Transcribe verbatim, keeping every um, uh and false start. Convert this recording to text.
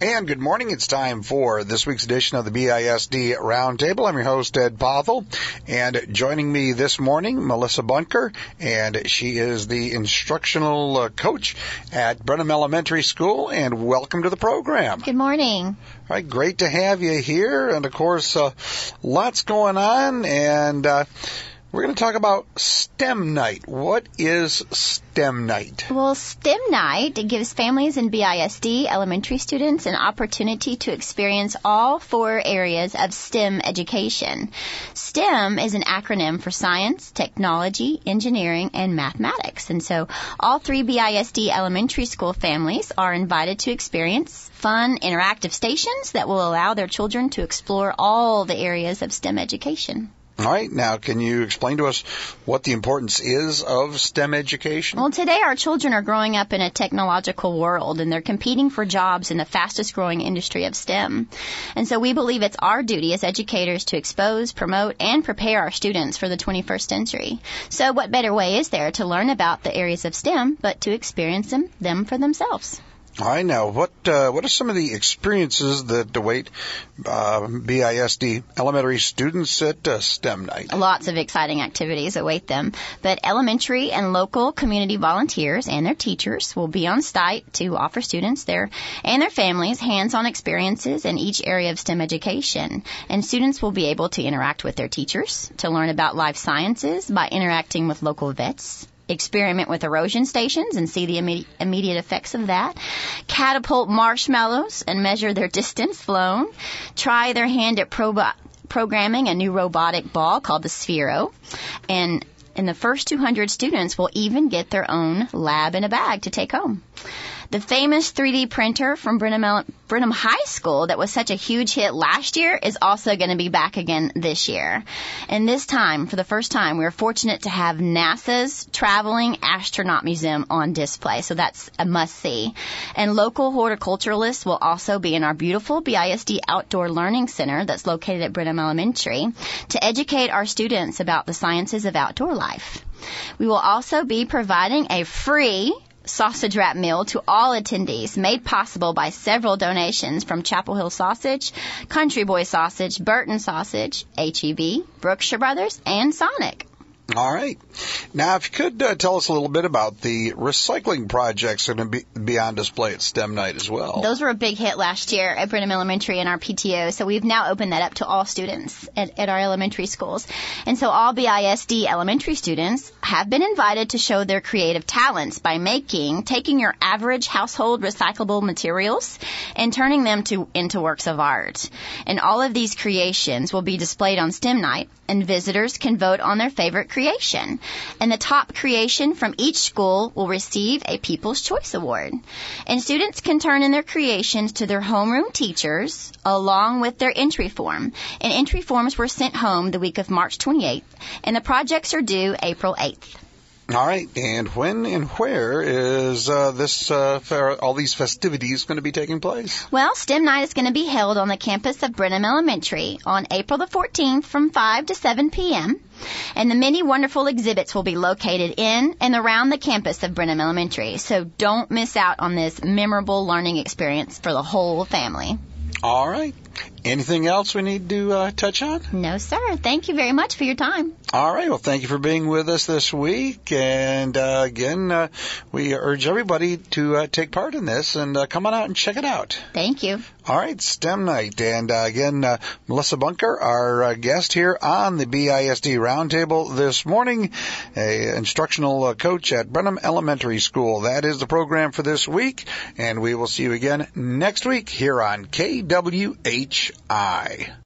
And good morning. It's time for this week's edition of the B I S D Roundtable. I'm your host, Ed Pothel, and joining me this morning, Melissa Bunker, and she is the instructional uh, coach at Brenham Elementary School, and welcome to the program. Good morning. All right, great to have you here, and of course, uh, lots going on, and uh, we're going to talk about STEM Night. What is STEM Night? Well, STEM Night gives families in B I S D elementary students an opportunity to experience all four areas of STEM education. STEM is an acronym for science, technology, engineering, and mathematics. And so all three B I S D elementary school families are invited to experience fun, interactive stations that will allow their children to explore all the areas of STEM education. All right. Now, can you explain to us what the importance is of STEM education? Well, today our children are growing up in a technological world, and they're competing for jobs in the fastest growing industry of STEM. And so we believe it's our duty as educators to expose, promote, and prepare our students for the twenty-first century. So what better way is there to learn about the areas of STEM but to experience them, them for themselves? All right. Now, what uh, what are some of the experiences that await uh, B I S D elementary students at uh, STEM Night? Lots of exciting activities await them, but elementary and local community volunteers and their teachers will be on site to offer students their and their families hands-on experiences in each area of STEM education. And students will be able to interact with their teachers, to learn about life sciences by interacting with local vets, experiment with erosion stations and see the immediate, immediate effects of that, catapult marshmallows and measure their distance flown, try their hand at pro- programming a new robotic ball called the Sphero, and and the first two hundred students will even get their own lab in a bag to take home. The famous three D printer from Brenham, Brenham High School that was such a huge hit last year is also going to be back again this year. And this time, for the first time, we're fortunate to have NASA's Traveling Astronaut Museum on display. So that's a must-see. And local horticulturalists will also be in our beautiful B I S D Outdoor Learning Center that's located at Brenham Elementary to educate our students about the sciences of outdoor life. We will also be providing a free sausage wrap meal to all attendees, made possible by several donations from Chapel Hill Sausage, Country Boy Sausage, Burton Sausage, H E B, Brookshire Brothers, and Sonic. All right. Now, if you could uh, tell us a little bit about the recycling projects that are going to be, be on display at STEM Night as well. Those were a big hit last year at Brenham Elementary and our P T O, so we've now opened that up to all students at, at our elementary schools. And so all B I S D elementary students have been invited to show their creative talents by making, taking your average household recyclable materials and turning them to into works of art. And all of these creations will be displayed on STEM Night, and visitors can vote on their favorite creation. And the top creation from each school will receive a People's Choice Award. And students can turn in their creations to their homeroom teachers along with their entry form. And entry forms were sent home the week of March twenty-eighth, and the projects are due April eighth. All right. And when and where is uh, this uh, fair, all these festivities going to be taking place? Well, STEM Night is going to be held on the campus of Brenham Elementary on April the fourteenth from five to seven p.m. And the many wonderful exhibits will be located in and around the campus of Brenham Elementary. So don't miss out on this memorable learning experience for the whole family. All right. Anything else we need to uh, touch on? No, sir. Thank you very much for your time. All right. Well, thank you for being with us this week. And uh, again, uh, we urge everybody to uh, take part in this and uh, come on out and check it out. Thank you. All right. STEM Night. And uh, again, uh, Melissa Bunker, our uh, guest here on the B I S D Roundtable this morning, a instructional uh, coach at Brenham Elementary School. That is the program for this week. And we will see you again next week here on K W H I.